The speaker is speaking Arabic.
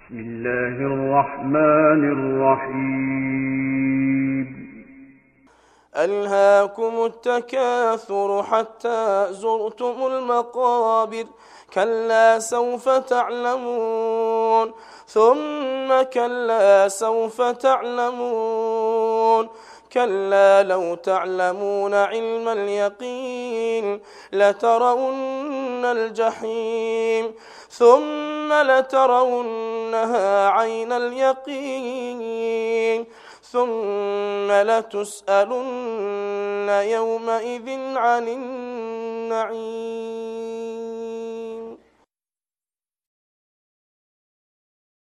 بسم الله الرحمن الرحيم. ألهاكم التكاثر حتى زرتم المقابر كلا سوف تعلمون ثم كلا سوف تعلمون كلا لو تعلمون علم اليقين لترون الجحيم ثم لترونها عين اليقين ثم لتسألن يومئذ عن النعيم.